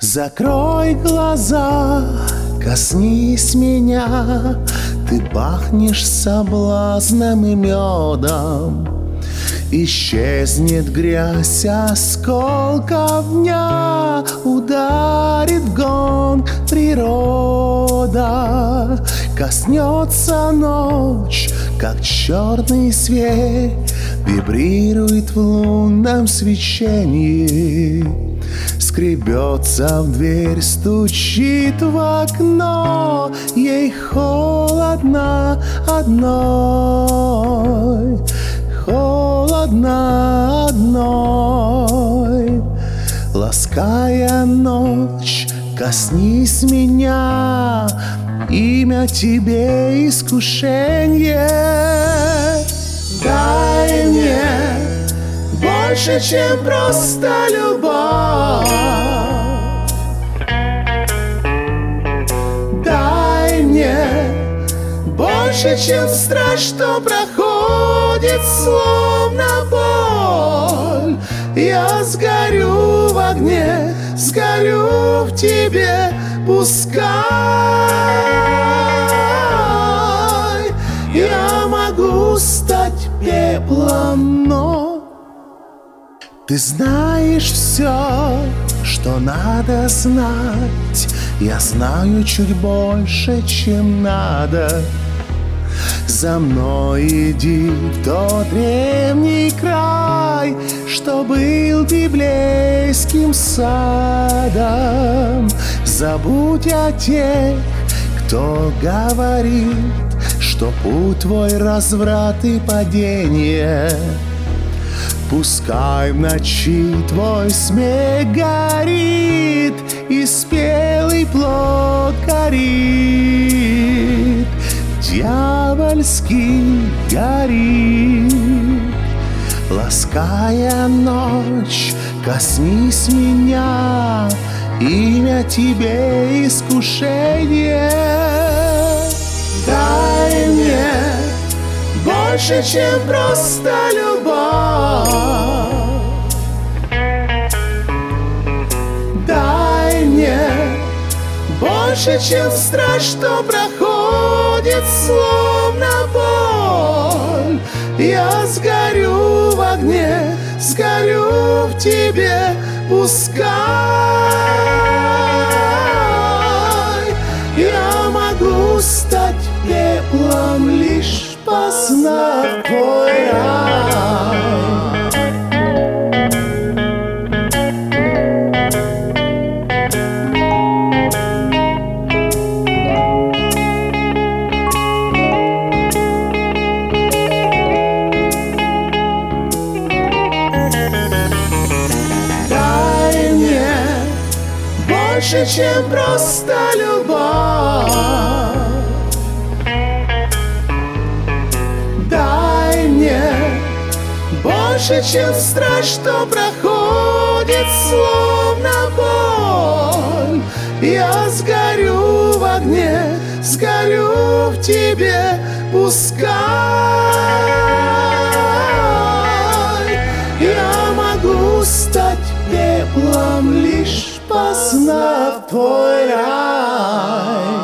Закрой глаза, коснись меня, ты пахнешь соблазном и медом. Исчезнет грязь осколков дня, ударит в гонг природа. Коснется ночь, как черный свет, вибрирует в лунном свечении. Скребется в дверь, стучит в окно, ей холодно одной, холодно одной. Лаская ночь, коснись меня, имя тебе искушение. Дай мне больше, чем просто любовь. Дай мне больше, чем страх, что проходит словно боль. Я сгорю в огне, сгорю в тебе, пускай. Я могу стать пеплом, но ты знаешь все, что надо знать. Я знаю чуть больше, чем надо. За мной иди в тот древний край, что был библейским садом. Забудь о тех, кто говорит, что путь твой разврат и падение. Пускай в ночи твой смех горит, и спелый плод горит, дьявольский горит. Лаская ночь, коснись меня, имя тебе искушение. Дай мне больше, чем просто любовь. Дай мне больше, чем страх, что проходит словно боль. Я сгорю в огне, сгорю в тебе, пускай. Я могу стать пеплом, лишь познав твой рай. Дай мне больше, чем просто любовь. Дай мне больше, чем страх, что проходит словно боль. Я сгорю в огне, сгорю в тебе, пускай. Я могу стать пеплом, лишь познав твой рай.